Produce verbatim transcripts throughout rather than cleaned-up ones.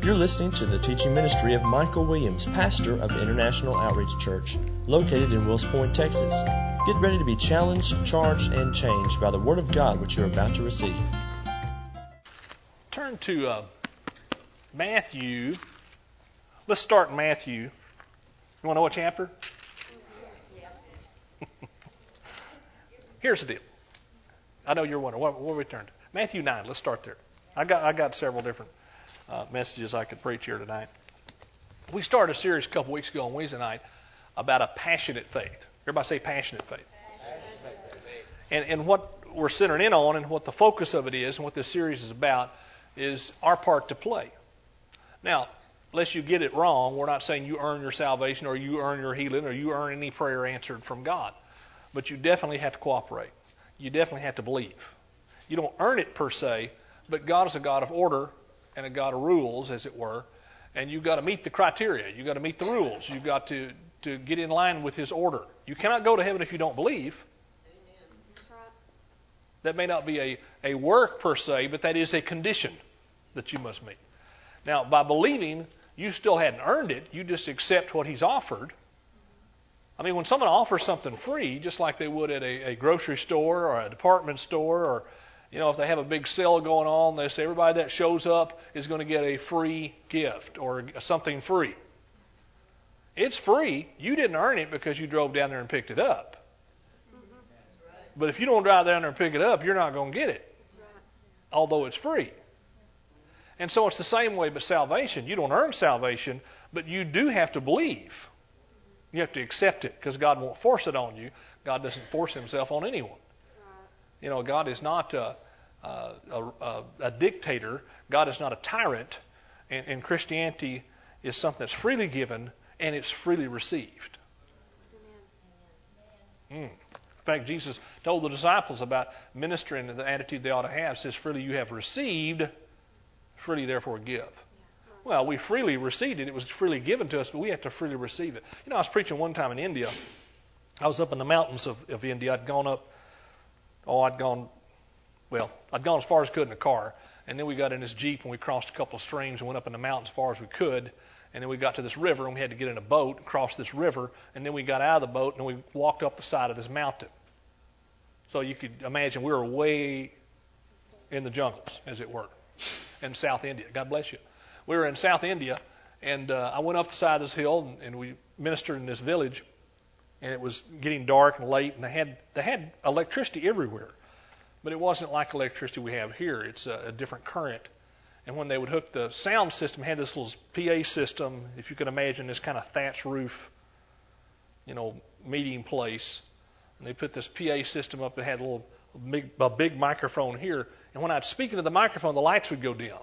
You're listening to the teaching ministry of Michael Williams, pastor of International Outreach Church, located in Wills Point, Texas. Get ready to be challenged, charged, and changed by the Word of God which you're about to receive. Turn to uh, Matthew. Let's start in Matthew. You want to know what chapter? Yeah. Here's the deal. I know you're wondering, what, what we turn to? Matthew nine. Let's start there. I got I got several different uh, messages I could preach here tonight. We started a series a couple weeks ago on Wednesday night about a passionate faith. Everybody say passionate faith. Passionate faith. And, and what we're centering in on and what the focus of it is and what this series is about is our part to play. Now, unless you get it wrong, we're not saying you earn your salvation or you earn your healing or you earn any prayer answered from God. But you definitely have to cooperate. You definitely have to believe. You don't earn it per se, but God is a God of order and a God of rules, as it were, and you've got to meet the criteria. You've got to meet the rules. You've got to, to get in line with His order. You cannot go to heaven if you don't believe. That may not be a, a work per se, but that is a condition that you must meet. Now, by believing, you still hadn't earned it. You just accept what He's offered. I mean, when someone offers something free, just like they would at a, a grocery store or a department store, or, you know, if they have a big sale going on, they say everybody that shows up is going to get a free gift or something free. It's free. You didn't earn it because you drove down there and picked it up. But if you don't drive down there and pick it up, you're not going to get it, although it's free. And so it's the same way with salvation. You don't earn salvation, but you do have to believe. You have to accept it because God won't force it on you. God doesn't force Himself on anyone. You know, God is not a, a, a, a dictator. God is not a tyrant. And, and Christianity is something that's freely given and it's freely received. Mm. In fact, Jesus told the disciples about ministering and the attitude they ought to have. It says, freely you have received, freely therefore give. Well, we freely received it. It was freely given to us, but we have to freely receive it. You know, I was preaching one time in India. I was up in the mountains of, of India. I'd gone up, oh, I'd gone, well, I'd gone as far as I could in a car. And then we got in this Jeep and we crossed a couple of streams and went up in the mountains as far as we could. And then we got to this river and we had to get in a boat and cross this river. And then we got out of the boat and we walked up the side of this mountain. So you could imagine we were way in the jungles, as it were, in South India. God bless you. We were in South India, and uh, I went up the side of this hill, and, and we ministered in this village, and it was getting dark and late, and they had they had electricity everywhere, but it wasn't like electricity we have here. It's a, a different current. And when they would hook the sound system, had this little P A system, if you can imagine this kind of thatch roof, you know, meeting place, and they put this P A system up that had a little big, a big microphone here, and when I'd speak into the microphone, the lights would go dim.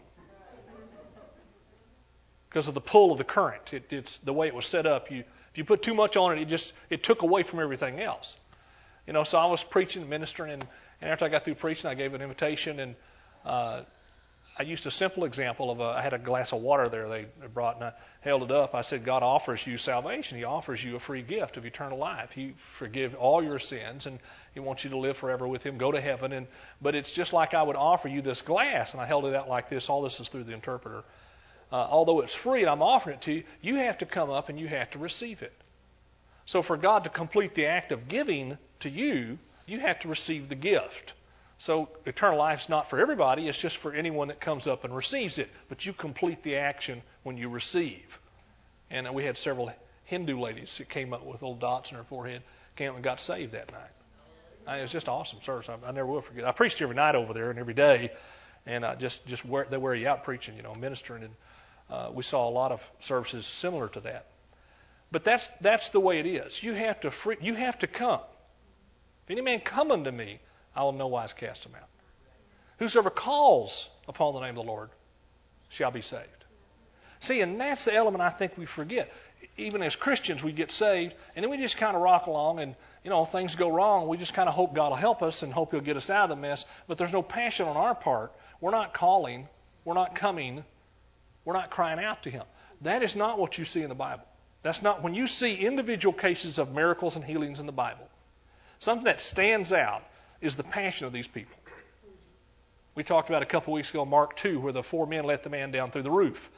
Because of the pull of the current. It, it's the way it was set up. You, if you put too much on it, it just it took away from everything else. You know, so I was preaching, ministering, and, and after I got through preaching, I gave an invitation, and uh, I used a simple example of a, I had a glass of water there they brought, and I held it up. I said, God offers you salvation. He offers you a free gift of eternal life. He forgives all your sins, and He wants you to live forever with Him, go to heaven. And but it's just like I would offer you this glass, and I held it out like this. All this is through the interpreter. Uh, although it's free and I'm offering it to you, you have to come up and you have to receive it. So for God to complete the act of giving to you, you have to receive the gift. So eternal life is not for everybody. It's just for anyone that comes up and receives it. But you complete the action when you receive. And we had several Hindu ladies that came up with little dots on their forehead, came up and got saved that night. I mean, it was just awesome service. I, I never will forget. I preached every night over there and every day. And I just, just wear, they wear you out preaching, you know, ministering. And Uh, we saw a lot of services similar to that. But that's that's the way it is. You have to free, you have to come. If any man come unto me, I will no wise cast him out. Whosoever calls upon the name of the Lord shall be saved. See, and that's the element I think we forget. Even as Christians, we get saved, and then we just kind of rock along, and you know things go wrong. We just kind of hope God will help us and hope He'll get us out of the mess. But there's no passion on our part. We're not calling. We're not coming. We're not crying out to Him. That is not what you see in the Bible. That's not when you see individual cases of miracles and healings in the Bible. Something that stands out is the passion of these people. We talked about a couple weeks ago, Mark two, where the four men let the man down through the roof.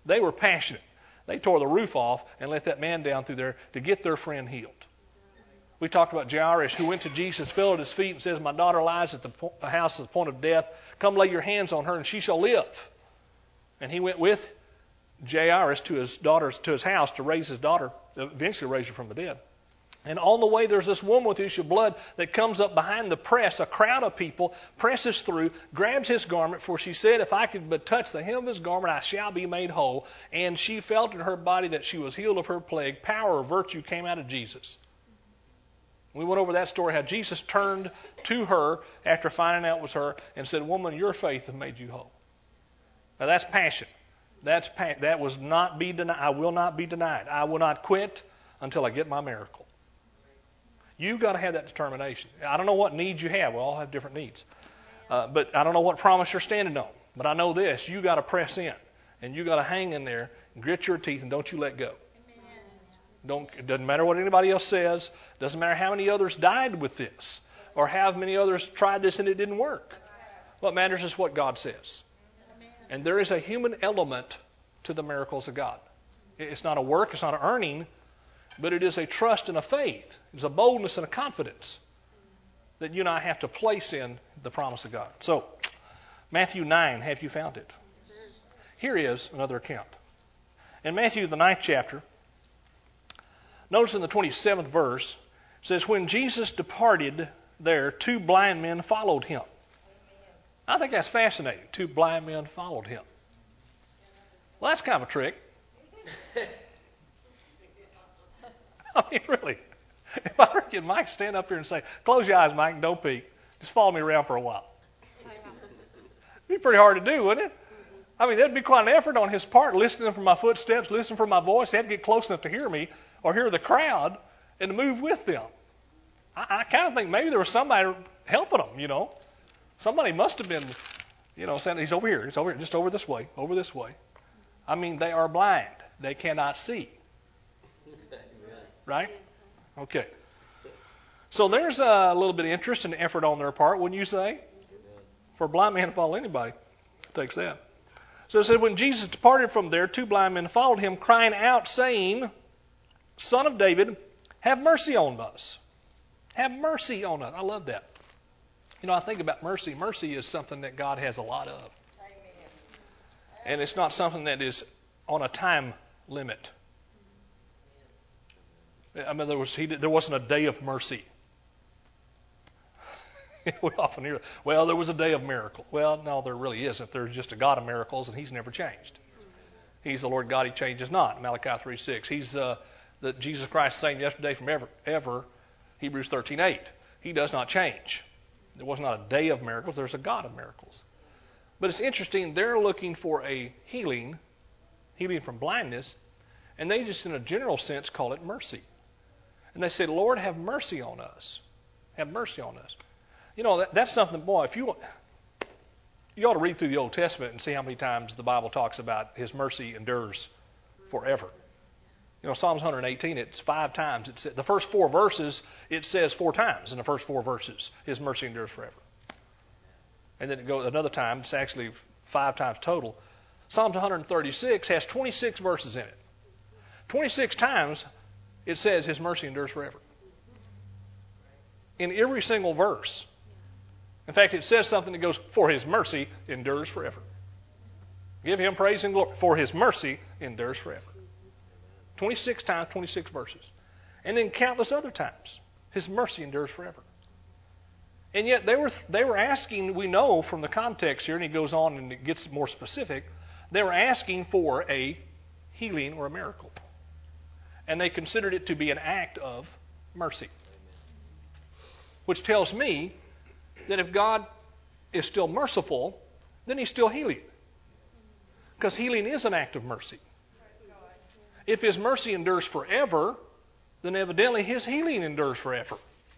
They were passionate. They tore the roof off and let that man down through there to get their friend healed. We talked about Jairus, who went to Jesus, fell at his feet, and says, "My daughter lies at the house at the point of death. Come lay your hands on her, and she shall live." And he went with Jairus to his daughter's to his house to raise his daughter, eventually raise her from the dead. And on the way, there's this woman with issue of blood that comes up behind the press. A crowd of people presses through, grabs his garment, for she said, "If I could but touch the hem of his garment, I shall be made whole." And she felt in her body that she was healed of her plague. Power or virtue came out of Jesus. We went over that story, how Jesus turned to her after finding out it was her and said, "Woman, your faith has made you whole." Now that's passion. That's pa- that was not be denied. I will not be denied. I will not quit until I get my miracle. You've got to have that determination. I don't know what needs you have. We all have different needs. Uh, but I don't know what promise you're standing on. But I know this. You got to press in. And you got to hang in there, grit your teeth, and don't you let go. Don't, it doesn't matter what anybody else says. Doesn't matter how many others died with this or how many others tried this and it didn't work. What matters is what God says. And there is a human element to the miracles of God. It's not a work, it's not an earning, but it is a trust and a faith. It's a boldness and a confidence that you and I have to place in the promise of God. So, Matthew nine, have you found it? Here is another account. In Matthew, the ninth chapter, notice in the twenty-seventh verse, it says, "When Jesus departed there, two blind men followed him." I think that's fascinating. Two blind men followed him. Well, that's kind of a trick. I mean, really. If I were to get Mike to stand up here and say, "Close your eyes, Mike, and don't peek. Just follow me around for a while." It'd be pretty hard to do, wouldn't it? I mean, that'd be quite an effort on his part, listening for my footsteps, listening for my voice. He had to get close enough to hear me or hear the crowd and to move with them. I, I kind of think maybe there was somebody helping them, you know. Somebody must have been, you know, saying, "He's over here. He's over here. Just over this way. Over this way." I mean, they are blind. They cannot see. Right? Okay. So there's a little bit of interest and effort on their part, wouldn't you say? For a blind man to follow anybody, it takes that. So it said, "When Jesus departed from there, two blind men followed him, crying out, saying, 'Son of David, have mercy on us. Have mercy on us.'" I love that. You know, I think about mercy. Mercy is something that God has a lot of. Amen. And it's not something that is on a time limit. I mean, there was he, there wasn't a day of mercy. We often hear, "Well, there was a day of miracle." Well, no, there really isn't. There's just a God of miracles, and He's never changed. He's the Lord God; He changes not. Malachi three six. He's uh, the Jesus Christ, same yesterday, from ever, ever. Hebrews thirteen eight. He does not change. There was not a day of miracles. There's a God of miracles. But it's interesting. They're looking for a healing, healing from blindness, and they just, in a general sense, call it mercy. And they say, "Lord, have mercy on us. Have mercy on us." You know, that, that's something, boy, if you you ought to read through the Old Testament and see how many times the Bible talks about His mercy endures forever. You know, Psalms one eighteen, it's five times. It's, the first four verses, it says four times in the first four verses, His mercy endures forever. And then it goes another time, it's actually five times total. Psalms one thirty-six has twenty-six verses in it. twenty-six times it says His mercy endures forever. In every single verse. In fact, it says something that goes, "For His mercy endures forever." Give Him praise and glory. For His mercy endures forever. twenty-six times, twenty-six verses. And then countless other times. His mercy endures forever. And yet they were they were asking, we know from the context here, and he goes on and it gets more specific, they were asking for a healing or a miracle. And they considered it to be an act of mercy. Which tells me that if God is still merciful, then He's still healing. Because healing is an act of mercy. If His mercy endures forever, then evidently His healing endures forever.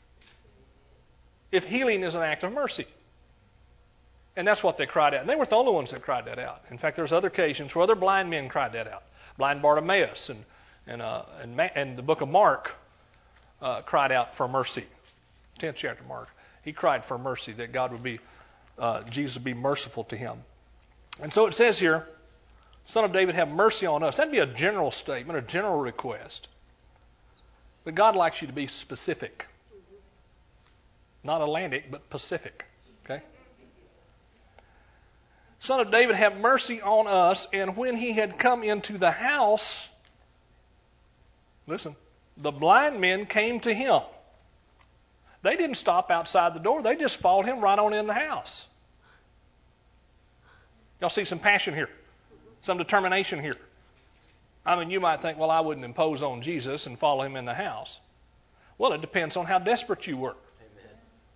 If healing is an act of mercy. And that's what they cried out. And they weren't the only ones that cried that out. In fact, there's other occasions where other blind men cried that out. Blind Bartimaeus and and uh, and, Ma- and the book of Mark uh, cried out for mercy. tenth chapter Mark. He cried for mercy, that God would be, uh, Jesus would be merciful to him. And so it says here, Son of David, have mercy on us. That'd be a general statement, a general request. But God likes you to be specific. Not Atlantic, but Pacific. Okay? Son of David, have mercy on us. And when he had come into the house, listen, the blind men came to him. They didn't stop outside the door. They just followed him right on in the house. Y'all see some passion here, some determination here. I mean, you might think, well, I wouldn't impose on Jesus and follow him in the house. Well, it depends on how desperate you were. Amen.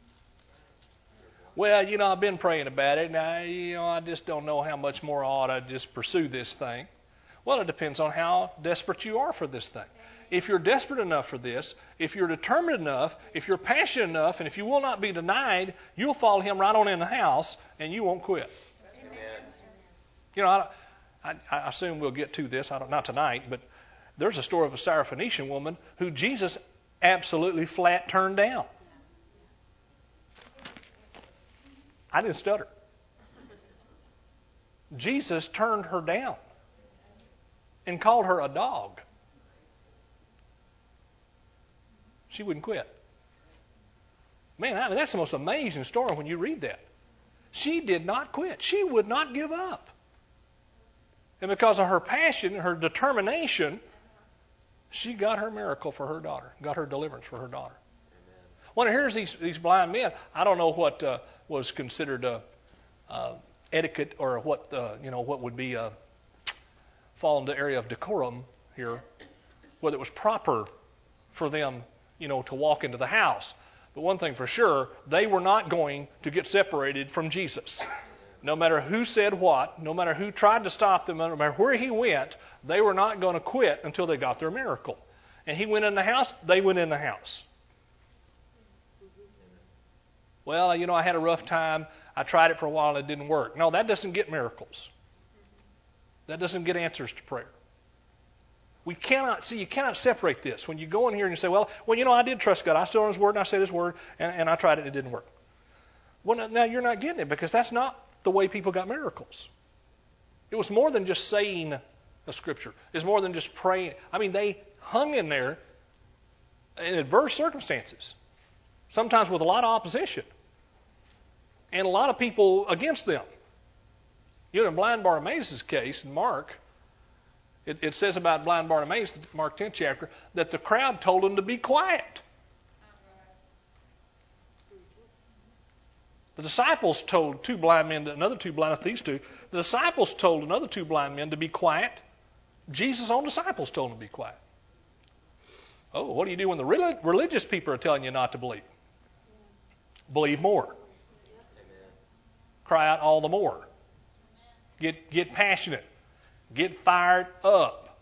Well, you know, I've been praying about it, and I, you know, I just don't know how much more I ought to just pursue this thing. Well, it depends on how desperate you are for this thing. If you're desperate enough for this, if you're determined enough, if you're passionate enough, and if you will not be denied, you'll follow him right on in the house, and you won't quit. Amen. You know, I, I, I assume we'll get to this. I don't, not tonight, but there's a story of a Syrophoenician woman who Jesus absolutely flat turned down. I didn't stutter. Jesus turned her down and called her a dog. She wouldn't quit. Man, I mean, that's the most amazing story when you read that. She did not quit. She would not give up. And because of her passion, her determination, she got her miracle for her daughter, got her deliverance for her daughter. Amen. When here's these these blind men, I don't know what uh, was considered uh, uh, etiquette or what uh, you know what would be uh, fall in the area of decorum here, whether it was proper for them, you know, to walk into the house. But one thing for sure, they were not going to get separated from Jesus. No matter who said what, no matter who tried to stop them, no matter where he went, they were not going to quit until they got their miracle. And he went in the house, they went in the house. Well, you know, I had a rough time. I tried it for a while and it didn't work. No, that doesn't get miracles. That doesn't get answers to prayer. We cannot, see, you cannot separate this. When you go in here and you say, well, well, you know, I did trust God. I stood on his word and I said his word and, and I tried it and it didn't work. Well, now you're not getting it because that's not the way people got miracles. It was more than just saying a scripture. It's more than just praying. I mean, they hung in there in adverse circumstances, sometimes with a lot of opposition and a lot of people against them. You know, in blind Bartimaeus' case, in Mark, it, it says about blind Bartimaeus, Mark tenth chapter, that the crowd told him to be quiet. The disciples told two blind men, another two blind, these two, the disciples told another two blind men to be quiet. Jesus' own disciples told them to be quiet. Oh, what do you do when the religious people are telling you not to believe? Believe more. Amen. Cry out all the more. Get get passionate. Get fired up.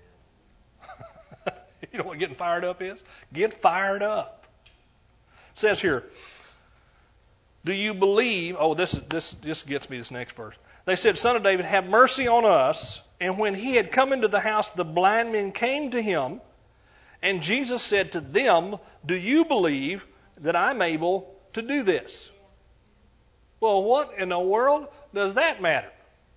You know what getting fired up is? Get fired up. It says here, do you believe? Oh, this this this gets me. This next verse. They said, "Son of David, have mercy on us." And when he had come into the house, the blind men came to him, and Jesus said to them, "Do you believe that I'm able to do this?" Well, what in the world does that matter?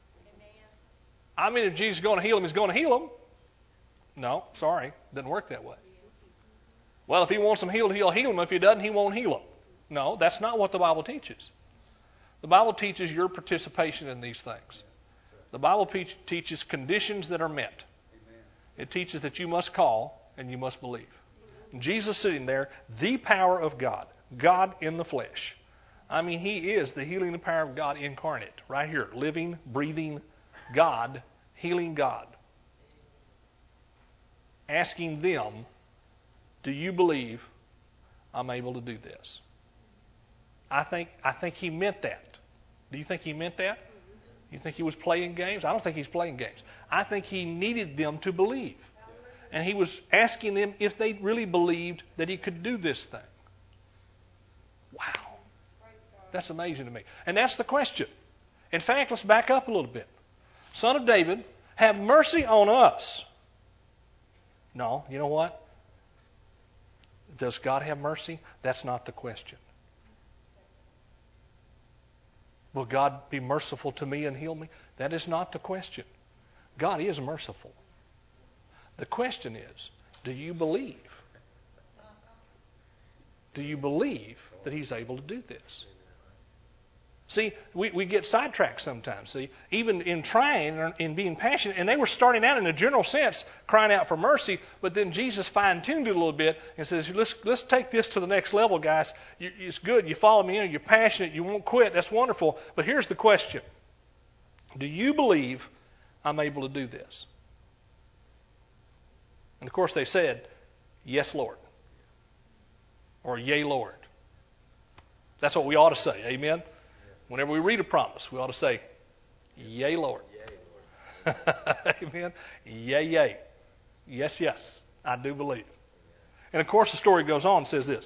I mean, if Jesus is going to heal him, he's going to heal him. No, sorry, it doesn't work that way. Well, if he wants him healed, he'll heal him. If he doesn't, he won't heal him. No, that's not what the Bible teaches. The Bible teaches your participation in these things. The Bible pe- teaches conditions that are met. It teaches that you must call and you must believe. And Jesus sitting there, the power of God, God in the flesh. I mean, he is the healing power of God incarnate, right here, living, breathing God, healing God. Asking them, do you believe I'm able to do this? I think I think he meant that. Do you think he meant that? You think he was playing games? I don't think he's playing games. I think he needed them to believe. And he was asking them if they really believed that he could do this thing. Wow. That's amazing to me. And that's the question. In fact, let's back up a little bit. Son of David, have mercy on us. No, you know what? Does God have mercy? That's not the question. Will God be merciful to me and heal me? That is not the question. God is merciful. The question is, do you believe? Do you believe that He's able to do this? See, we, we get sidetracked sometimes. See, even in trying and in being passionate, and they were starting out in a general sense, crying out for mercy, but then Jesus fine-tuned it a little bit and says, let's, let's take this to the next level, guys. You, it's good. You follow me in. You're passionate. You won't quit. That's wonderful. But here's the question. Do you believe I'm able to do this? And of course they said, yes, Lord. Or yea, Lord. That's what we ought to say. Amen? Whenever we read a promise, we ought to say, yea, Lord. Yea, Lord. Amen? Yea, yea. Yes, yes. I do believe. And of course the story goes on and says this.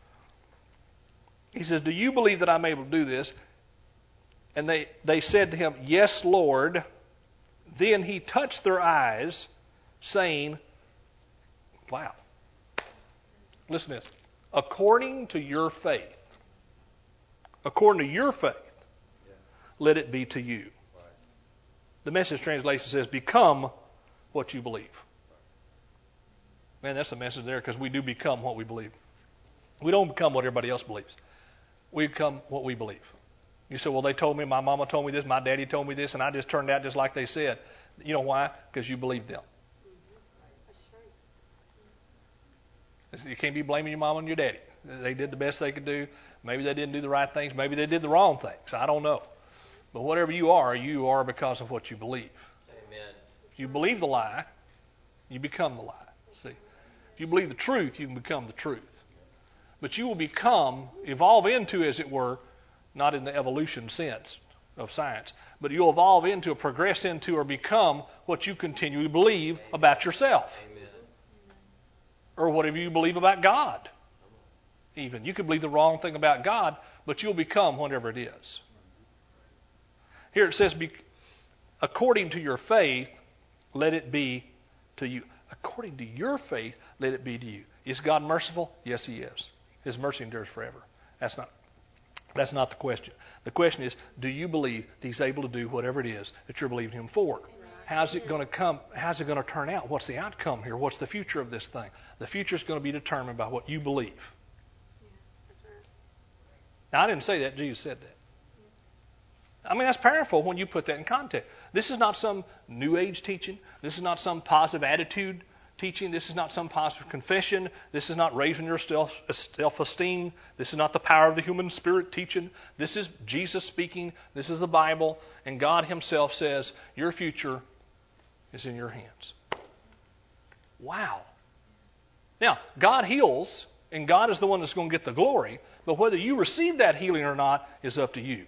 He says, do you believe that I'm able to do this? And they, they said to him, yes, Lord. Then he touched their eyes, saying, wow. Listen to this. According to your faith, according to your faith, let it be to you. The Message translation says, become what you believe. Man, that's a message there, because we do become what we believe. We don't become what everybody else believes. We become what we believe. You say, well, they told me, my mama told me this, my daddy told me this, and I just turned out just like they said. You know why? Because you believed them. You can't be blaming your mama and your daddy. They did the best they could do. Maybe they didn't do the right things. Maybe they did the wrong things. I don't know. But whatever you are, you are because of what you believe. Amen. If you believe the lie, you become the lie. See, if you believe the truth, you can become the truth. But you will become, evolve into, as it were, not in the evolution sense of science, but you'll evolve into or progress into or become what you continually believe about yourself. Amen. Or whatever you believe about God. Even. You could believe the wrong thing about God, but you'll become whatever it is. Here it says, according to your faith, let it be to you. According to your faith, let it be to you. Is God merciful? Yes, He is. His mercy endures forever. That's not, that's not the question. The question is, do you believe that He's able to do whatever it is that you're believing Him for? How's it going to come? How's it going to turn out? What's the outcome here? What's the future of this thing? The future is going to be determined by what you believe. Now, I didn't say that. Jesus said that. I mean, that's powerful when you put that in context. This is not some New Age teaching. This is not some positive attitude teaching. This is not some positive confession. This is not raising your self-esteem. This is not the power of the human spirit teaching. This is Jesus speaking. This is the Bible. And God Himself says, your future is in your hands. Wow. Now, God heals, and God is the one that's going to get the glory. But whether you receive that healing or not is up to you.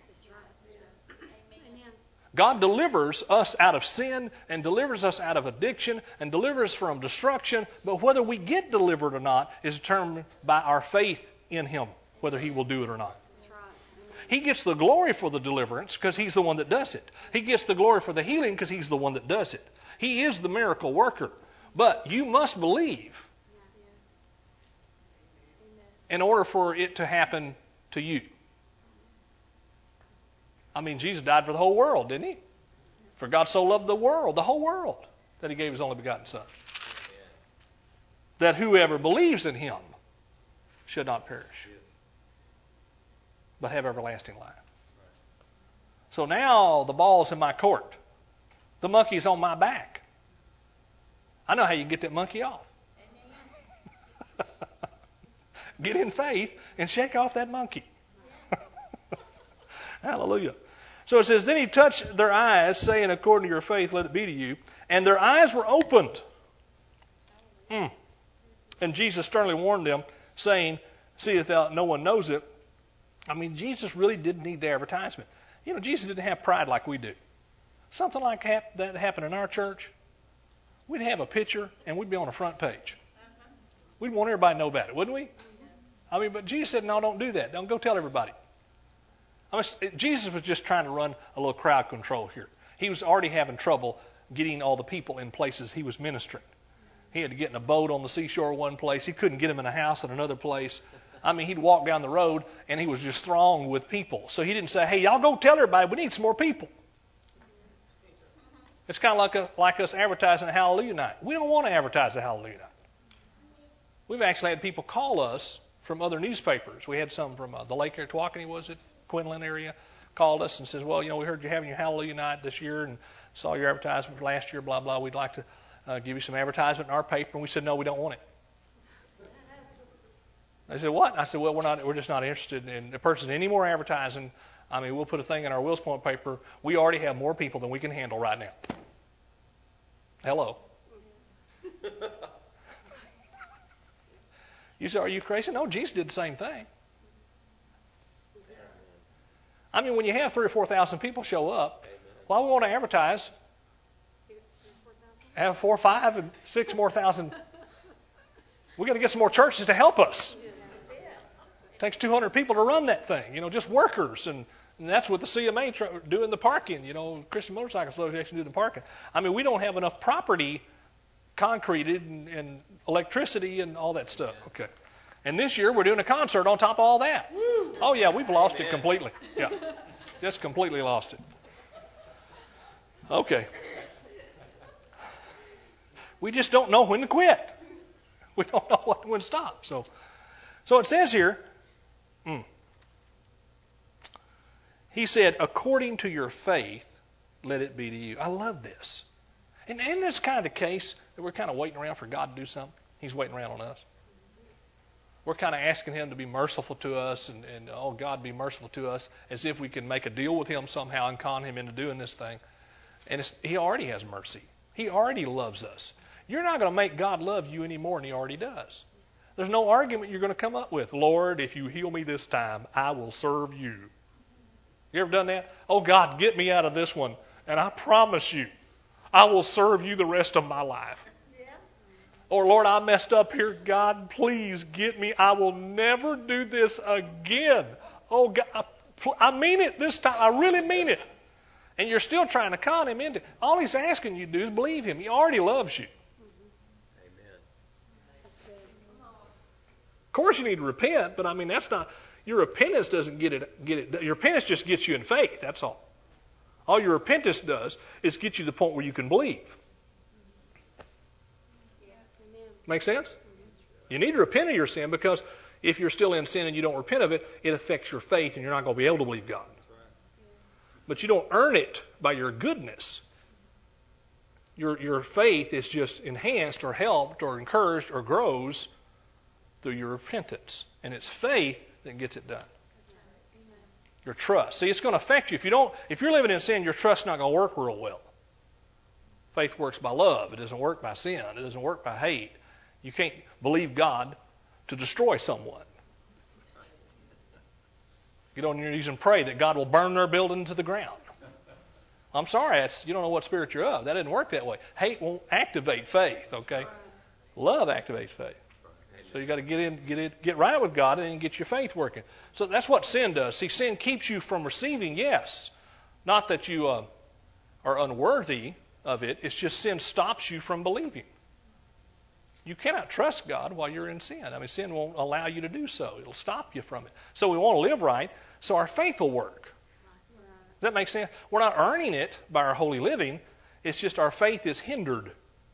God delivers us out of sin and delivers us out of addiction and delivers us from destruction. But whether we get delivered or not is determined by our faith in Him, whether He will do it or not. He gets the glory for the deliverance because He's the one that does it. He gets the glory for the healing because He's the one that does it. He is the miracle worker. But you must believe in order for it to happen to you. I mean, Jesus died for the whole world, didn't He? For God so loved the world, the whole world, that He gave His only begotten Son. Amen. That whoever believes in Him should not perish, but have everlasting life. So now the ball's in my court. The monkey's on my back. I know how you get that monkey off. Get in faith and shake off that monkey. Hallelujah. So it says, then He touched their eyes, saying, according to your faith, let it be to you. And their eyes were opened. Mm. And Jesus sternly warned them, saying, seest thou no one knows it. I mean, Jesus really didn't need the advertisement. You know, Jesus didn't have pride like we do. Something like that happened in our church, we'd have a picture and we'd be on the front page. We'd want everybody to know about it, wouldn't we? I mean, but Jesus said, no, don't do that. Don't go tell everybody. I mean, Jesus was just trying to run a little crowd control here. He was already having trouble getting all the people in places He was ministering. He had to get in a boat on the seashore one place. He couldn't get them in a house in another place. I mean, he'd walk down the road and he was just thronged with people. So He didn't say, hey, y'all go tell everybody we need some more people. It's kind of like, a, like us advertising a Hallelujah Night. We don't want to advertise a Hallelujah Night. We've actually had people call us from other newspapers. We had some from uh, the Lake area, Tawakoni, was it, Quinlan area, called us and says, well, you know, we heard you're having your Hallelujah Night this year and saw your advertisement for last year, blah, blah. We'd like to uh, give you some advertisement in our paper. And we said, no, we don't want it. They said, what? I said, well, we're not. We're just not interested in purchasing any more advertising. I mean, we'll put a thing in our Wills Point paper. We already have more people than we can handle right now. Hello. You say, are you crazy? No, Jesus did the same thing. I mean, when you have three or four thousand people show up, why we want to advertise? Have four, five, and six more thousand. We got to get some more churches to help us. It takes two hundred people to run that thing, you know, just workers. And, and that's what the C M A tr- doing the parking, you know, Christian Motorcycle Association doing the parking. I mean, we don't have enough property concreted and, and electricity and all that stuff. Okay. And this year we're doing a concert on top of all that. Oh, yeah, we've lost Amen. It completely. Yeah, just completely lost it. Okay. We just don't know when to quit. We don't know when to stop. So, so it says here, Mm. He said, according to your faith, let it be to you. I love this. And isn't this kind of the case that we're kind of waiting around for God to do something? He's waiting around on us. We're kind of asking Him to be merciful to us and, and, oh, God, be merciful to us, as if we can make a deal with Him somehow and con Him into doing this thing. And it's, He already has mercy. He already loves us. You're not going to make God love you any more than He already does. There's no argument you're going to come up with. Lord, if you heal me this time, I will serve you. You ever done that? Oh, God, get me out of this one, and I promise you, I will serve you the rest of my life. Yeah. Or, Lord, I messed up here. God, please get me. I will never do this again. Oh, God, I mean it this time. I really mean it. And you're still trying to con Him into it. All He's asking you to do is believe Him. He already loves you. Of course, you need to repent, but I mean, that's not, your repentance doesn't get it, get it, your repentance just gets you in faith, that's all. All your repentance does is get you to the point where you can believe. Yeah. Make sense? Mm-hmm. You need to repent of your sin, because if you're still in sin and you don't repent of it, it affects your faith and you're not going to be able to believe God. That's right. But you don't earn it by your goodness. Your, your faith is just enhanced or helped or encouraged or grows through your repentance. And it's faith that gets it done. Your trust. See, it's going to affect you. If you don't, if you're living in sin, your trust's not going to work real well. Faith works by love. It doesn't work by sin. It doesn't work by hate. You can't believe God to destroy someone. Get on your knees and pray that God will burn their building to the ground. I'm sorry, that's, you don't know what spirit you're of. That doesn't work that way. Hate won't activate faith, okay? Love activates faith. So you got to get in, get it, get right with God, and then get your faith working. So that's what sin does. See, sin keeps you from receiving, yes. Not that you uh, are unworthy of it. It's just sin stops you from believing. You cannot trust God while you're in sin. I mean, sin won't allow you to do so. It'll stop you from it. So we want to live right, so our faith will work. Does that make sense? We're not earning it by our holy living. It's just our faith is hindered.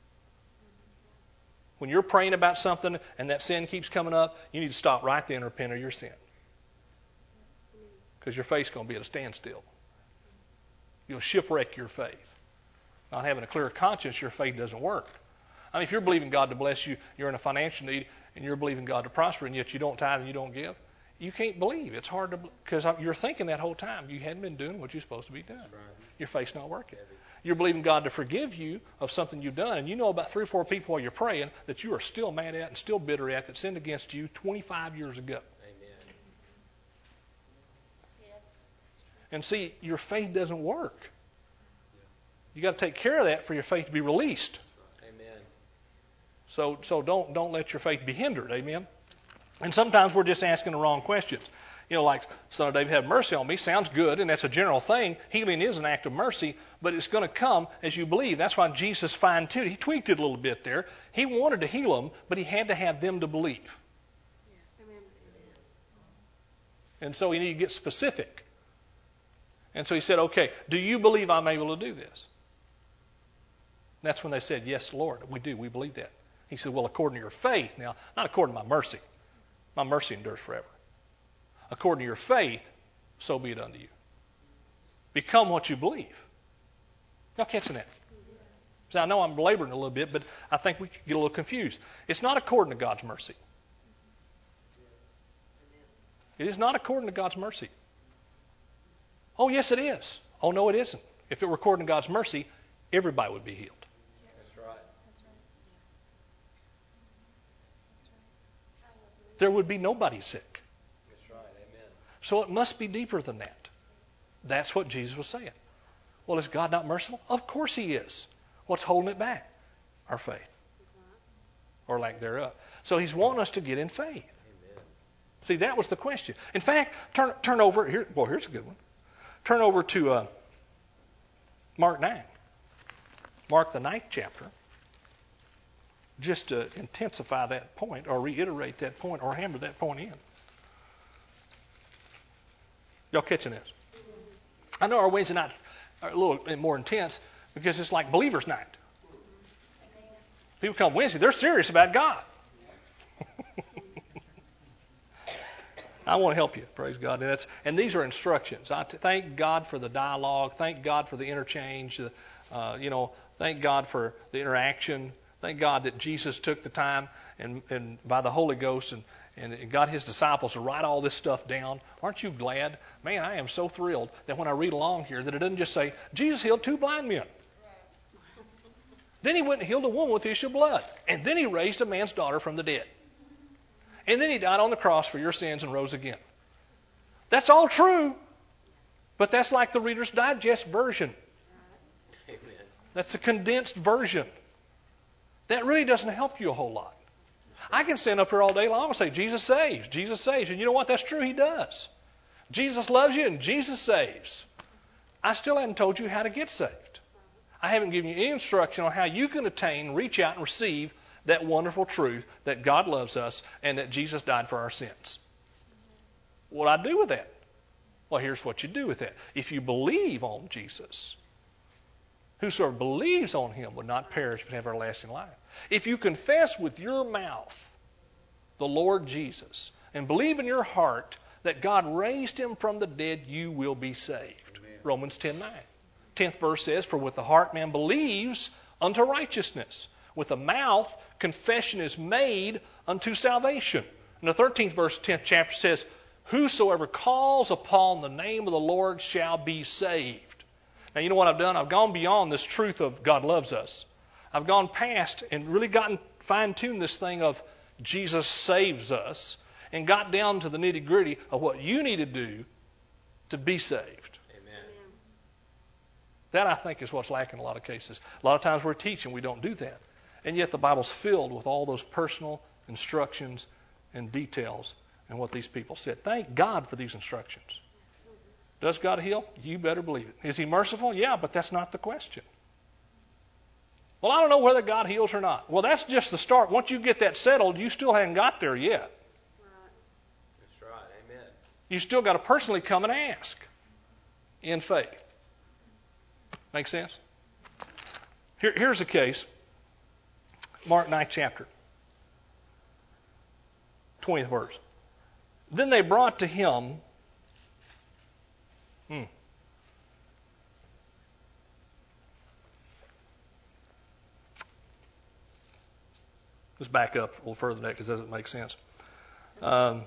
When you're praying about something and that sin keeps coming up, you need to stop right then and repent of your sin. Because your faith's going to be at a standstill. You'll shipwreck your faith. Not having a clear conscience, your faith doesn't work. I mean, if you're believing God to bless you, you're in a financial need, and you're believing God to prosper, and yet you don't tithe and you don't give, you can't believe. It's hard to, because you're thinking that whole time you hadn't been doing what you're supposed to be doing. Right. Your faith's not working. You're believing God to forgive you of something you've done, and you know about three or four people while you're praying that you are still mad at and still bitter at that sinned against you twenty-five years ago. Amen. And see, your faith doesn't work. You got to take care of that for your faith to be released. Amen. So, so don't don't let your faith be hindered. Amen. And sometimes we're just asking the wrong questions. You know, like, Son of David, have mercy on me. Sounds good, and that's a general thing. Healing is an act of mercy, but it's going to come as you believe. That's why Jesus fine-tuned it. He tweaked it a little bit there. He wanted to heal them, but he had to have them to believe. Yeah. And so you need to get specific. And so he said, okay, do you believe I'm able to do this? that's when they said, yes, Lord, we do. We believe that. He said, well, according to your faith. Now, not according to my mercy. My mercy endures forever. According to your faith, so be it unto you. Become what you believe. Y'all catching that? So I know I'm belaboring a little bit, but I think we get a little confused. It's not according to God's mercy. It is not according to God's mercy. Oh, yes, it is. Oh, no, it isn't. If it were according to God's mercy, everybody would be healed. That's right. There would be nobody sick. That's right. Amen. So it must be deeper than that. That's what Jesus was saying. Well, is God not merciful? Of course He is. What's holding it back? Our faith. Or lack thereof. So He's wanting us to get in faith. Amen. See, that was the question. In fact, turn turn over. Here, well, here's a good one. Turn over to uh, Mark nine. Mark the ninth chapter. Just to intensify that point, or reiterate that point, or hammer that point in. Y'all catching this? I know our Wednesday night are a little bit more intense because it's like believers' night. People come Wednesday, they're serious about God. I want to help you, praise God. And, that's, and these are instructions. I t- thank God for the dialogue. Thank God for the interchange. Uh, you know, thank God for the interaction. Thank God that Jesus took the time and, and by the Holy Ghost and, and got His disciples to write all this stuff down. Aren't you glad? Man, I am so thrilled that when I read along here that it doesn't just say, Jesus healed two blind men. Then He went and healed a woman with the issue of blood. And then He raised a man's daughter from the dead. And then He died on the cross for your sins and rose again. That's all true. But that's like the Reader's Digest version. Amen. That's a condensed version. That really doesn't help you a whole lot. I can stand up here all day long and say, Jesus saves, Jesus saves. And you know what? That's true, He does. Jesus loves you and Jesus saves. I still haven't told you how to get saved. I haven't given you any instruction on how you can attain, reach out, and receive that wonderful truth that God loves us and that Jesus died for our sins. What do I do with that? Well, here's what you do with that. If you believe on Jesus, whosoever believes on Him will not perish but have everlasting life. If you confess with your mouth the Lord Jesus and believe in your heart that God raised Him from the dead, you will be saved. Amen. Romans ten nine. tenth verse says, for with the heart man believes unto righteousness. With the mouth confession is made unto salvation. And the thirteenth verse, tenth chapter says, whosoever calls upon the name of the Lord shall be saved. Now, you know what I've done? I've gone beyond this truth of God loves us. I've gone past and really gotten fine-tuned this thing of Jesus saves us and got down to the nitty-gritty of what you need to do to be saved. Amen. That, I think, is what's lacking in a lot of cases. A lot of times we're teaching, we don't do that. And yet the Bible's filled with all those personal instructions and details and what these people said. Thank God for these instructions. Does God heal? You better believe it. Is He merciful? Yeah, but that's not the question. Well, I don't know whether God heals or not. Well, that's just the start. Once you get that settled, you still haven't got there yet. That's right. Amen. You still got to personally come and ask in faith. Make sense? Here, here's a case. Mark ninth chapter. twentieth verse. Then they brought to Him... Hmm. Let's back up a little further than that because it doesn't make sense. Um,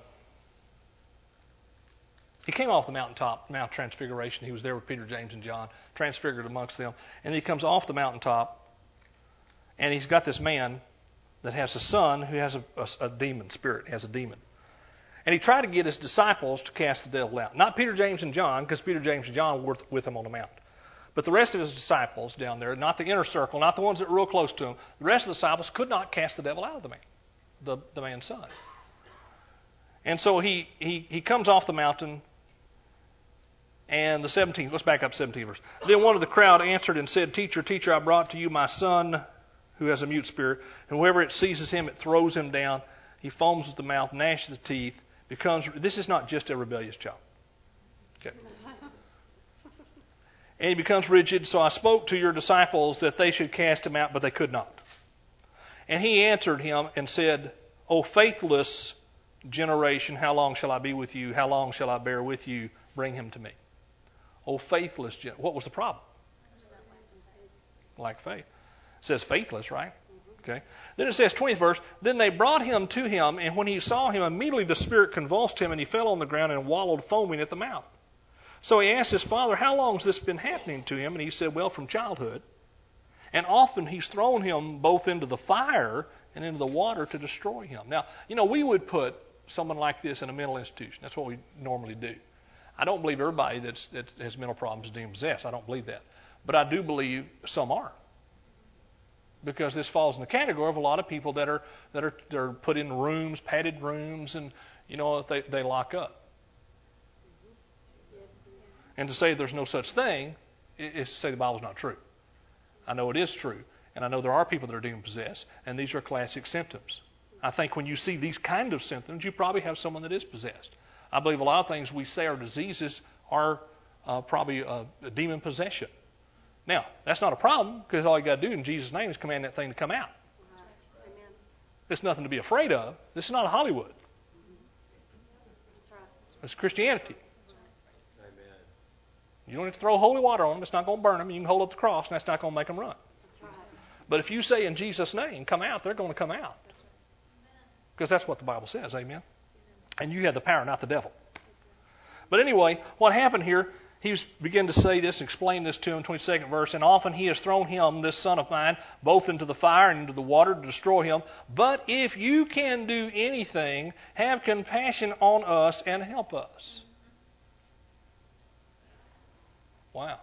he came off the mountaintop, Mount Transfiguration. He was there with Peter, James, and John, transfigured amongst them. And he comes off the mountaintop, and he's got this man that has a son who has a, a, a demon spirit, he has a demon. And he tried to get his disciples to cast the devil out. Not Peter, James, and John, because Peter, James, and John were with him on the mount. But the rest of his disciples down there, not the inner circle, not the ones that were real close to him, the rest of the disciples could not cast the devil out of the man, the, the man's son. And so he, he, he comes off the mountain, and the seventeenth, let's back up seventeenth verse. Then one of the crowd answered and said, Teacher, teacher, I brought to you my son who has a mute spirit, and whoever it seizes him, it throws him down. He foams at the mouth, gnashes the teeth, becomes, this is not just a rebellious child. Okay. And he becomes rigid. So I spoke to your disciples that they should cast him out, but they could not. And he answered him and said, O faithless generation, how long shall I be with you? How long shall I bear with you? Bring him to me. O faithless generation. What was the problem? Lack of faith. It says faithless, right? Okay. Then it says, twentieth verse, then they brought him to him, and when he saw him, immediately the spirit convulsed him, and he fell on the ground and wallowed foaming at the mouth. So he asked his father, how long has this been happening to him? And he said, well, from childhood. And often he's thrown him both into the fire and into the water to destroy him. Now, you know, we would put someone like this in a mental institution. That's what we normally do. I don't believe everybody that's, that has mental problems is demon possessed. I don't believe that. But I do believe some are. Because this falls in the category of a lot of people that are that are they're put in rooms, padded rooms, and you know they they lock up. And to say there's no such thing is to say the Bible's not true. I know it is true, and I know there are people that are demon possessed, and these are classic symptoms. I think when you see these kind of symptoms, you probably have someone that is possessed. I believe a lot of things we say are diseases are uh, probably a, a demon possession. Now, that's not a problem, because all you got to do in Jesus' name is command that thing to come out. Right. Amen. There's nothing to be afraid of. This is not Hollywood. That's right. It's Christianity. That's right. Amen. You don't have to throw holy water on them. It's not going to burn them. You can hold up the cross, and that's not going to make them run. That's right. But if you say in Jesus' name, come out, they're going to come out. Because that's what the Bible says. Amen. And you have the power, not the devil. But anyway, what happened here, he began to say this, explain this to him, twenty-second verse, and often he has thrown him, this son of mine, both into the fire and into the water to destroy him. But if you can do anything, have compassion on us and help us. Wow.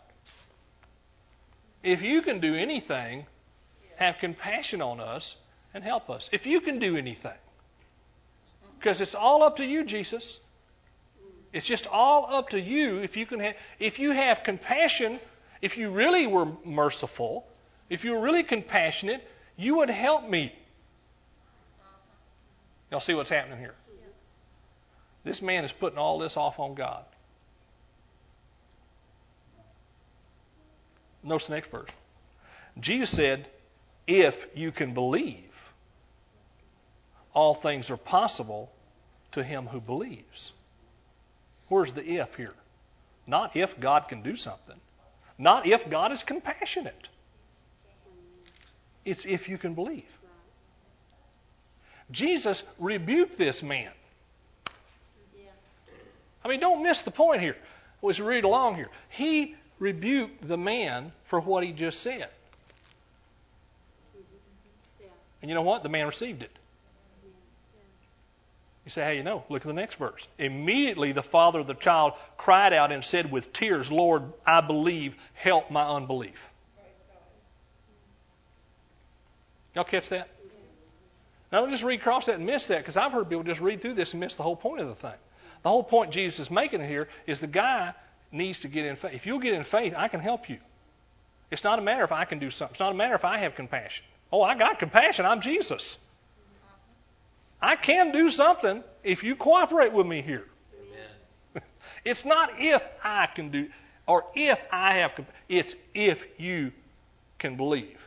If you can do anything, have compassion on us and help us. If you can do anything. Because it's all up to you, Jesus. It's just all up to you. If you can have, if you have compassion, if you really were merciful, if you were really compassionate, you would help me. Y'all see what's happening here? This man is putting all this off on God. Notice the next verse. Jesus said, if you can believe, all things are possible to him who believes. Where's the if here? Not if God can do something. Not if God is compassionate. It's if you can believe. Jesus rebuked this man. I mean, don't miss the point here. Let's read along here. He rebuked the man for what he just said. And you know what? The man received it. You say, how you know? Look at the next verse. Immediately the father of the child cried out and said with tears, Lord, I believe, help my unbelief. Y'all catch that? Now don't just read across that and miss that, because I've heard people just read through this and miss the whole point of the thing. The whole point Jesus is making here is the guy needs to get in faith. If you'll get in faith, I can help you. It's not a matter if I can do something. It's not a matter if I have compassion. Oh, I got compassion. I'm Jesus. I can do something if you cooperate with me here. Amen. It's not if I can do, or if I have, it's if you can believe.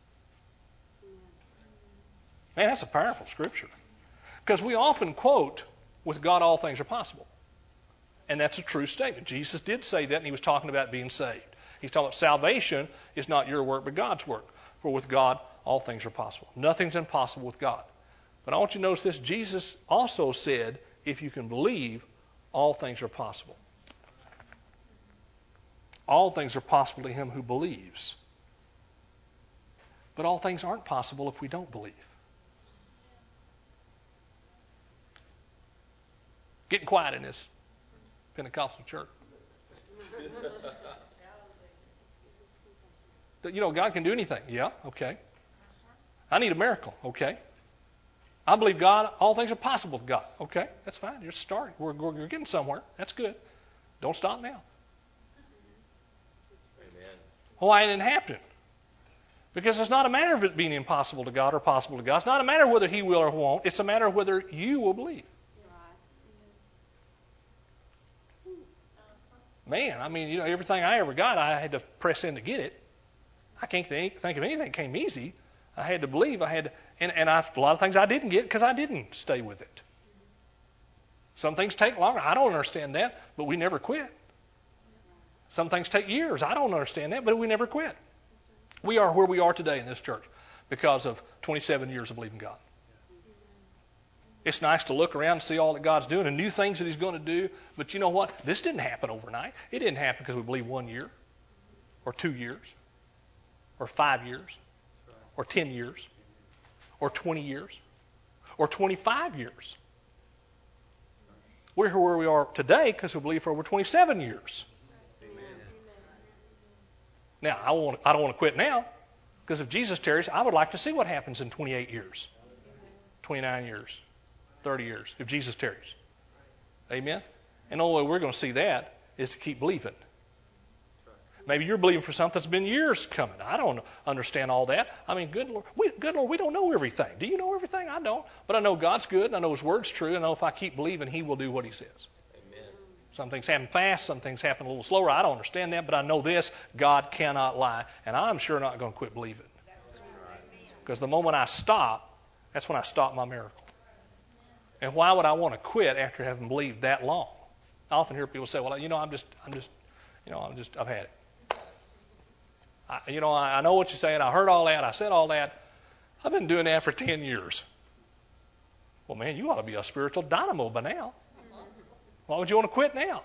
Man, that's a powerful scripture. Because we often quote, with God all things are possible. And that's a true statement. Jesus did say that, and he was talking about being saved. He's talking about salvation is not your work, but God's work. For with God, all things are possible. Nothing's impossible with God. But I want you to notice this. Jesus also said, if you can believe, all things are possible. All things are possible to him who believes. But all things aren't possible if we don't believe. Getting quiet in this Pentecostal church. You know, God can do anything. Yeah, okay. I need a miracle. Okay. I believe God, all things are possible with God. Okay, that's fine. You're starting. We're, we're, we're getting somewhere. That's good. Don't stop now. Amen. Why isn't it happening? Because it's not a matter of it being impossible to God or possible to God. It's not a matter of whether he will or won't. It's a matter of whether you will believe. Man, I mean, you know, everything I ever got, I had to press in to get it. I can't think, think of anything that came easy. I had to believe. I had to, and, and I, a lot of things I didn't get because I didn't stay with it. Some things take longer. I don't understand that, but we never quit. Some things take years. I don't understand that, but we never quit. We are where we are today in this church because of twenty-seven years of believing God. It's nice to look around and see all that God's doing and new things that He's going to do. But you know what? This didn't happen overnight. It didn't happen because we believed one year or two years or five years or ten years or twenty years or twenty-five years. We're where we are today because we believe for over twenty-seven years. Now, I, want, I don't want to quit now because if Jesus tarries, I would like to see what happens in twenty-eight years, twenty-nine years, thirty years, if Jesus tarries. Amen? And the only way we're going to see that is to keep believing. Maybe you're believing for something that's been years coming. I don't understand all that. I mean, good Lord, we, good Lord, we don't know everything. Do you know everything? I don't. But I know God's good, and I know His Word's true, and I know if I keep believing, He will do what He says. Amen. Some things happen fast, some things happen a little slower. I don't understand that, but I know this, God cannot lie, and I'm sure not going to quit believing. Because the moment I stop, that's when I stop my miracle. And why would I want to quit after having believed that long? I often hear people say, well, you know, I'm just, I'm just, you know, I'm just, I've had it. I, you know, I, I know what you're saying. I heard all that. I said all that. I've been doing that for ten years. Well, man, you ought to be a spiritual dynamo by now. Why would you want to quit now?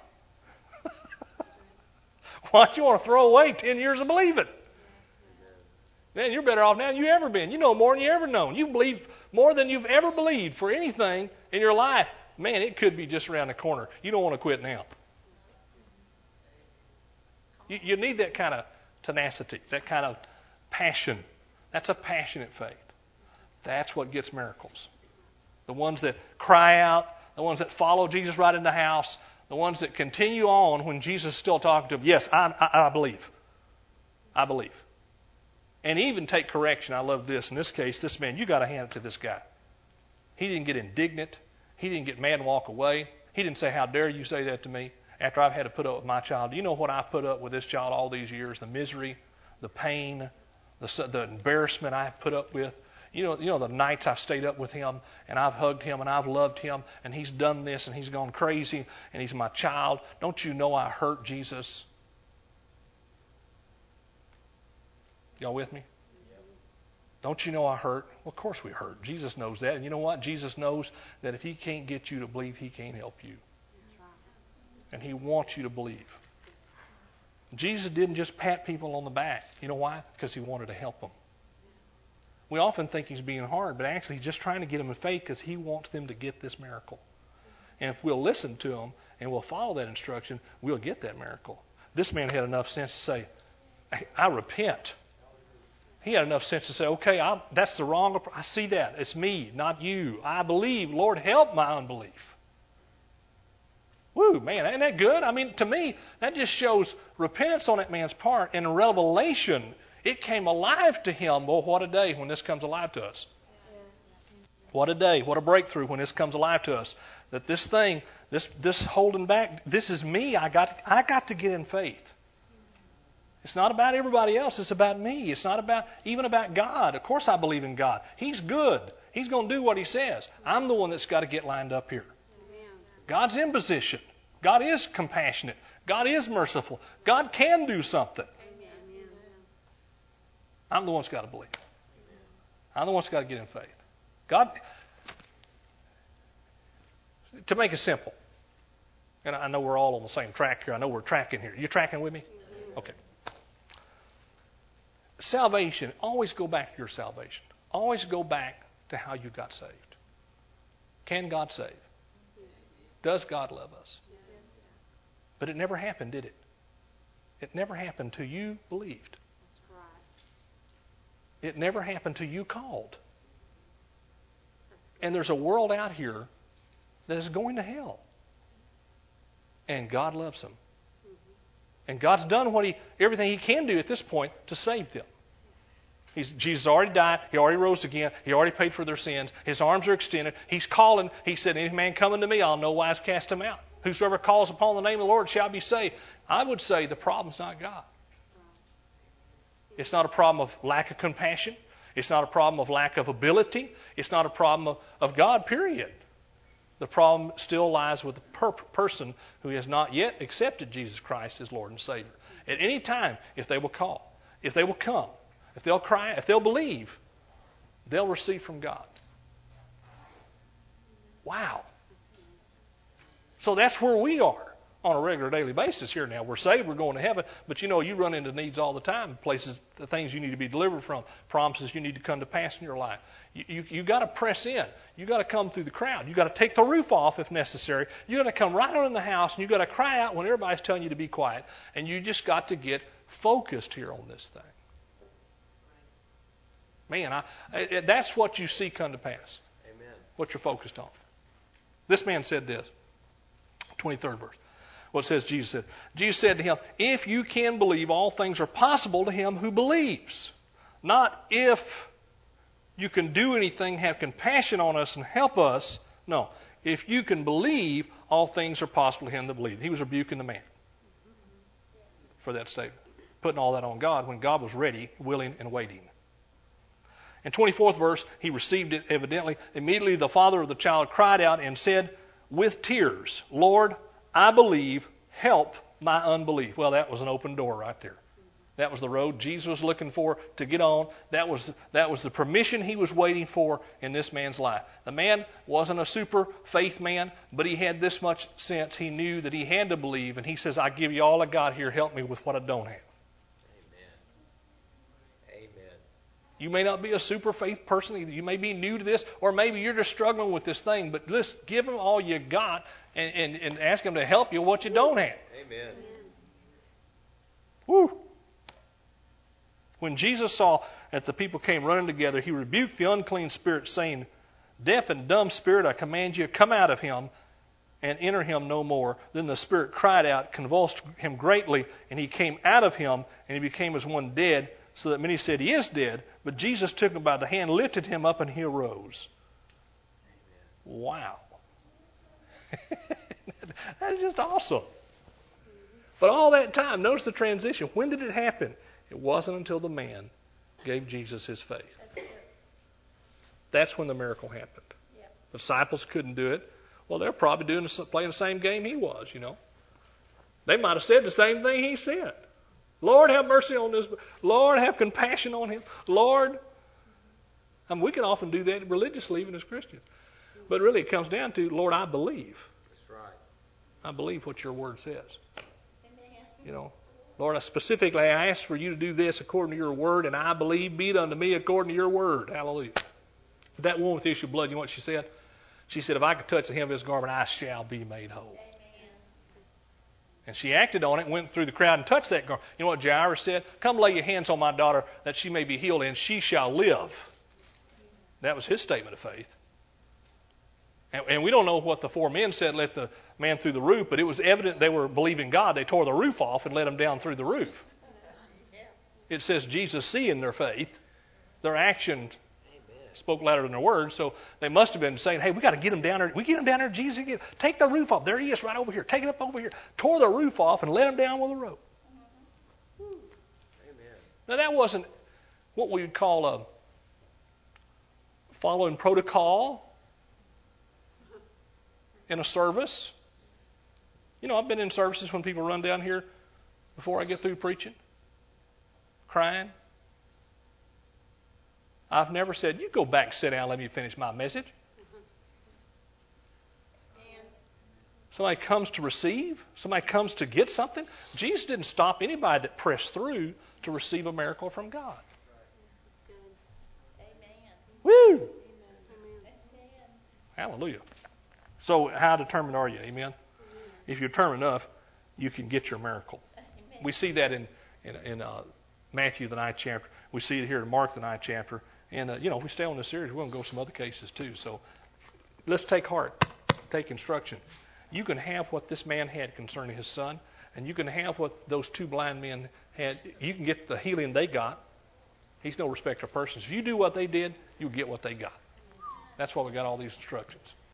Why don't you want to throw away ten years of believing? Man, you're better off now than you ever been. You know more than you ever known. You believe more than you've ever believed for anything in your life. Man, it could be just around the corner. You don't want to quit now. You, you need that kind of tenacity, that kind of passion. That's a passionate faith. That's what gets miracles. The ones that cry out, the ones that follow Jesus right in the house, the ones that continue on when Jesus is still talking to them. Yes, I, I, I believe. I believe. And even take correction. I love this. In this case, this man, you got to hand it to this guy. He didn't get indignant. He didn't get mad and walk away. He didn't say, how dare you say that to me after I've had to put up with my child. Do you know what I put up with this child all these years? The misery, the pain, the, the embarrassment I've put up with. You know, you know the nights I've stayed up with him and I've hugged him and I've loved him and he's done this and he's gone crazy and he's my child. Don't you know I hurt Jesus? Y'all with me? Yep. Don't you know I hurt? Well, of course we hurt. Jesus knows that. And you know what? Jesus knows that if He can't get you to believe, He can't help you. And He wants you to believe. Jesus didn't just pat people on the back. You know why? Because He wanted to help them. We often think He's being hard, but actually He's just trying to get them in faith because He wants them to get this miracle. And if we'll listen to Him and we'll follow that instruction, we'll get that miracle. This man had enough sense to say, I repent. He had enough sense to say, okay, I, that's the wrong, I see that. It's me, not you. I believe. Lord, help my unbelief. Woo, man, ain't that good? I mean, to me, that just shows repentance on that man's part. And revelation, it came alive to him. Boy, what a day when this comes alive to us. What a day, what a breakthrough when this comes alive to us. That this thing, this this holding back, this is me. I got I got to get in faith. It's not about everybody else. It's about me. It's not about even about God. Of course I believe in God. He's good. He's going to do what He says. I'm the one that's got to get lined up here. God's in position. God is compassionate. God is merciful. God can do something. I'm the one that's got to believe. I'm the one that's got to get in faith. God, to make it simple, and I know we're all on the same track here. I know we're tracking here. You tracking with me? Okay. Salvation, always go back to your salvation. Always go back to how you got saved. Can God save? Does God love us? But it never happened, did it? It never happened till you believed. It never happened till you called. And there's a world out here that is going to hell. And God loves them. And God's done what he, everything He can do at this point to save them. He's, Jesus already died. He already rose again. He already paid for their sins. His arms are extended. He's calling. He said, any man coming to me, I'll no wise cast him out. Whosoever calls upon the name of the Lord shall be saved. I would say the problem's not God. It's not a problem of lack of compassion. It's not a problem of lack of ability. It's not a problem of, of God, period. The problem still lies with the per- person who has not yet accepted Jesus Christ as Lord and Savior. At any time, if they will call, if they will come, if they'll cry, if they'll believe, they'll receive from God. Wow. So that's where we are on a regular daily basis here now. We're saved, we're going to heaven, but you know, you run into needs all the time, places, the things you need to be delivered from, promises you need to come to pass in your life. You, you, you got to press in. You got to come through the crowd. You got to take the roof off if necessary. You got to come right on in the house, and you got to cry out when everybody's telling you to be quiet. And you just got to get focused here on this thing. Man, I, I, that's what you see come to pass. Amen. What you're focused on. This man said this, twenty-third verse. What says Jesus said? Jesus said to him, if you can believe, all things are possible to him who believes. Not if you can do anything, have compassion on us and help us. No. If you can believe, all things are possible to him that believes. He was rebuking the man for that statement. Putting all that on God when God was ready, willing, and waiting. In twenty-fourth verse, he received it evidently. Immediately the father of the child cried out and said with tears, Lord, I believe, help my unbelief. Well, that was an open door right there. That was the road Jesus was looking for to get on. That was, that was the permission he was waiting for in this man's life. The man wasn't a super faith man, but he had this much sense. He knew that he had to believe, and he says, I give you all I got here. Help me with what I don't have. You may not be a super faith person either. You may be new to this, or maybe you're just struggling with this thing. But just give them all you got and, and, and ask them to help you what you don't have. Amen. Woo. When Jesus saw that the people came running together, he rebuked the unclean spirit, saying, deaf and dumb spirit, I command you, come out of him and enter him no more. Then the spirit cried out, convulsed him greatly, and he came out of him, and he became as one dead, so that many said, he is dead. But Jesus took him by the hand, lifted him up, and he arose. Amen. Wow. That is just awesome. But all that time, notice the transition. When did it happen? It wasn't until the man gave Jesus his faith. That's when the miracle happened. Yep. The disciples couldn't do it. Well, they're probably doing playing the same game he was, you know. They might have said the same thing he said. Lord, have mercy on this. Lord, have compassion on him. Lord, I mean, we can often do that religiously, even as Christians. But really, it comes down to, Lord, I believe. That's right. I believe what your word says. Amen. You know, Lord, I specifically I ask for you to do this according to your word, and I believe, be it unto me according to your word. Hallelujah. That woman with the issue of blood, you know what she said? She said, if I could touch the hem of his garment, I shall be made whole. And she acted on it and went through the crowd and touched that garment. You know what Jairus said? Come lay your hands on my daughter that she may be healed and she shall live. That was his statement of faith. And, and we don't know what the four men said let the man through the roof, but it was evident they were believing God. They tore the roof off and let him down through the roof. It says Jesus, seeing their faith, their action spoke louder than their words, so they must have been saying, hey, we got to get him down there. We get him down there, Jesus, again. Take the roof off. There he is right over here. Take it up over here. Tore the roof off and let him down with a rope. Amen. Now, that wasn't what we would call a following protocol in a service. You know, I've been in services when people run down here before I get through preaching, crying. I've never said, you go back, sit down, let me finish my message. Somebody comes to receive. Somebody comes to get something. Jesus didn't stop anybody that pressed through to receive a miracle from God. Amen. Woo! Amen. Hallelujah. So how determined are you? Amen? If you're determined enough, you can get your miracle. Amen. We see that in, in, in uh, Matthew, the ninth chapter. We see it here in Mark, the ninth chapter. And, uh, you know, if we stay on this series, we're going to go some other cases too. So let's take heart, take instruction. You can have what this man had concerning his son, and you can have what those two blind men had. You can get the healing they got. He's no respecter of persons. If you do what they did, you'll get what they got. That's why we got all these instructions.